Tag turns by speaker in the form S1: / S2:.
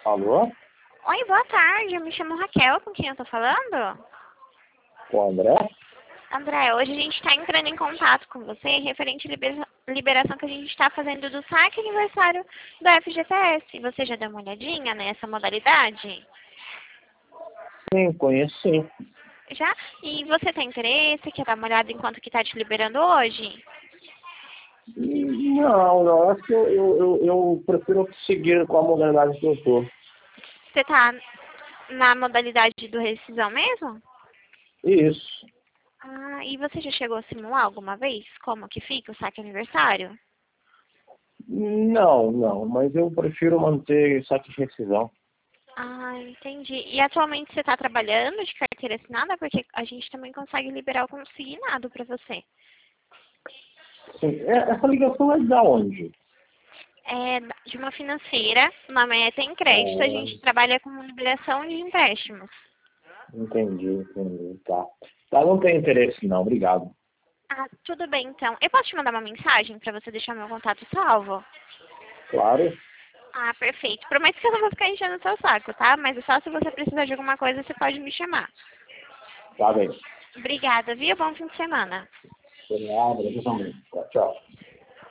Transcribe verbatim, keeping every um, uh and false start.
S1: Alô?
S2: Oi, boa tarde. Eu me chamo Raquel, com quem eu tô falando?
S1: Com o André?
S2: André, hoje a gente está entrando em contato com você referente à libera- liberação que a gente está fazendo do saque aniversário do F G T S. Você já deu uma olhadinha nessa modalidade?
S1: Sim, conheço sim.
S2: Já? E você tem interesse? Quer dar uma olhada em quanto que está te liberando hoje?
S1: Hum, Não, não, acho que eu, eu, eu, eu prefiro seguir com a modalidade que eu tô.
S2: Você está na modalidade do rescisão mesmo?
S1: Isso.
S2: Ah, e você já chegou a simular alguma vez como que fica o saque aniversário?
S1: Não, não, mas eu prefiro manter saque de rescisão.
S2: Ah, entendi. E atualmente você está trabalhando de carteira assinada? Porque a gente também consegue liberar o consignado para você.
S1: Sim, é- essa ligação é da onde?
S2: É de uma financeira, o nome é Tem Crédito, a gente
S1: Ah,
S2: trabalha com liberação de empréstimos.
S1: entendi, entendi, tá. Tá, não tem interesse não, obrigado.
S2: Ah, tudo bem então. Eu posso te mandar uma mensagem para você deixar meu contato salvo?
S1: Claro,
S2: Ah, perfeito. Prometo que eu não vou ficar enchendo o seu saco, tá? Mas é só se você precisar de alguma coisa, você pode me chamar.
S1: tá bem.
S2: Obrigada, viu? Bom fim de semana.
S1: Obrigado, eu também. Tchau, tchau.